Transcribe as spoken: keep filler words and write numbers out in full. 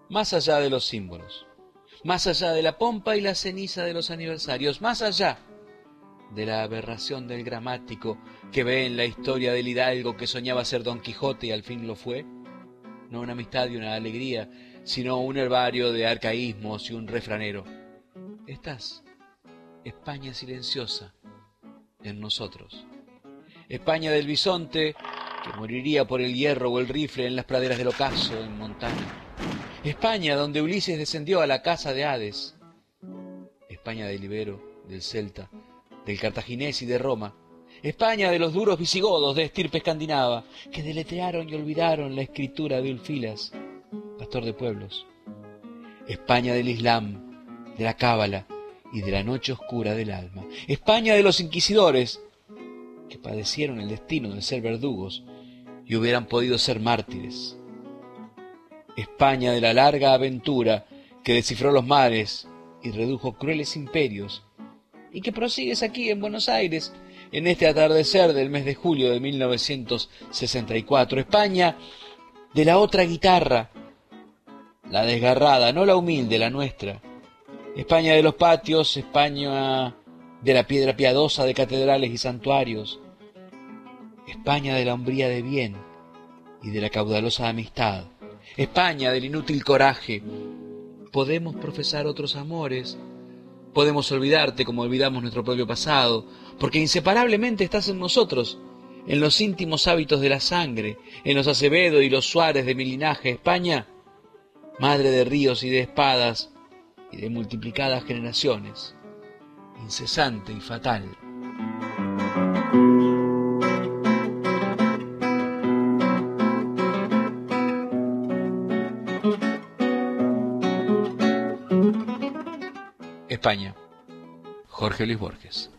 más allá de los símbolos, más allá de la pompa y la ceniza de los aniversarios, más allá de la aberración del gramático que ve en la historia del hidalgo que soñaba ser Don Quijote y al fin lo fue, no una amistad y una alegría, sino un herbario de arcaísmos y un refranero. Estás, España silenciosa, en nosotros. España del bisonte, que moriría por el hierro o el rifle en las praderas del ocaso, en Montana. España donde Ulises descendió a la casa de Hades. España del Ibero, del Celta, del Cartaginés y de Roma. España de los duros visigodos de estirpe escandinava, que deletrearon y olvidaron la escritura de Ulfilas, pastor de pueblos. España del Islam, de la Cábala y de la noche oscura del alma. España de los inquisidores, que padecieron el destino de ser verdugos y hubieran podido ser mártires. España de la larga aventura que descifró los mares y redujo crueles imperios, y que prosigues aquí en Buenos Aires en este atardecer del mes de julio de mil novecientos sesenta y cuatro. España de la otra guitarra, la desgarrada, no la humilde, la nuestra. España de los patios, España de la piedra piadosa de catedrales y santuarios. España de la hombría de bien y de la caudalosa amistad. España del inútil coraje. Podemos profesar otros amores, podemos olvidarte como olvidamos nuestro propio pasado, porque inseparablemente estás en nosotros, en los íntimos hábitos de la sangre, en los Acevedo y los Suárez de mi linaje. España, madre de ríos y de espadas y de multiplicadas generaciones, incesante y fatal. España, Jorge Luis Borges.